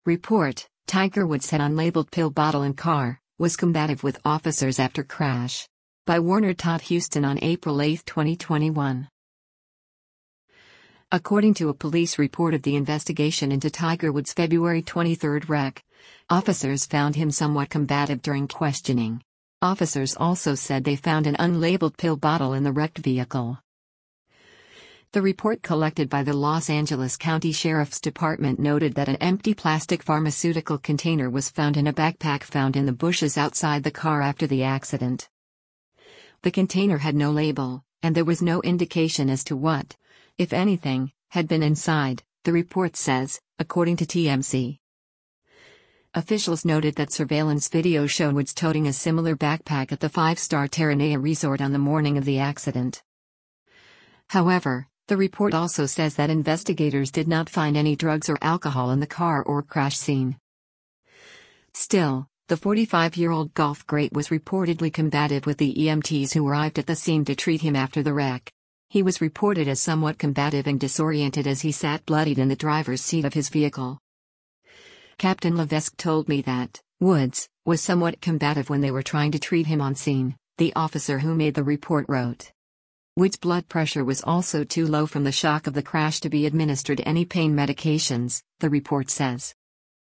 Report: Tiger Woods had unlabeled pill bottle in car, was combative with officers after crash. By Warner Todd Houston on April 8, 2021. According to a police report of the investigation into Tiger Woods' February 23 wreck, officers found him somewhat combative during questioning. Officers also said they found an unlabeled pill bottle in the wrecked vehicle. The report collected by the Los Angeles County Sheriff's Department noted that an empty plastic pharmaceutical container was found in a backpack found in the bushes outside the car after the accident. The container had no label, and there was no indication as to what, if anything, had been inside, the report says, according to TMZ. Officials noted that surveillance video showed Woods toting a similar backpack at the five-star Terranea resort on the morning of the accident. However, the report also says that investigators did not find any drugs or alcohol in the car or crash scene. Still, the 45-year-old golf great was reportedly combative with the EMTs who arrived at the scene to treat him after the wreck. He was reported as somewhat combative and disoriented as he sat bloodied in the driver's seat of his vehicle. Captain Levesque told me that Woods was somewhat combative when they were trying to treat him on scene, the officer who made the report wrote. Woods' blood pressure was also too low from the shock of the crash to be administered any pain medications, the report says.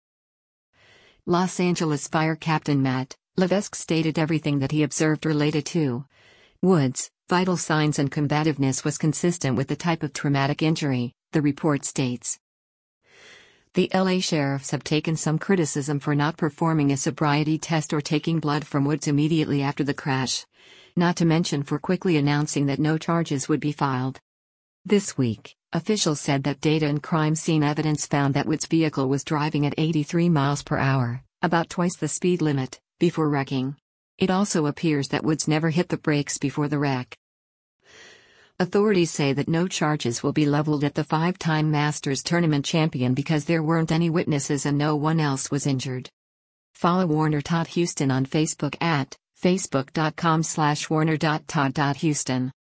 Los Angeles Fire Captain Matt Levesque stated everything that he observed related to Woods' vital signs and combativeness was consistent with the type of traumatic injury, the report states. The LA sheriffs have taken some criticism for not performing a sobriety test or taking blood from Woods immediately after the crash, not to mention for quickly announcing that no charges would be filed. This week, officials said that data and crime scene evidence found that Woods' vehicle was driving at 83 miles per hour, about twice the speed limit, before wrecking. It also appears that Woods never hit the brakes before the wreck. Authorities say that no charges will be leveled at the five-time Masters Tournament champion because there weren't any witnesses and no one else was injured. Follow Warner Todd Houston on Facebook at facebook.com/warner.todd.houston.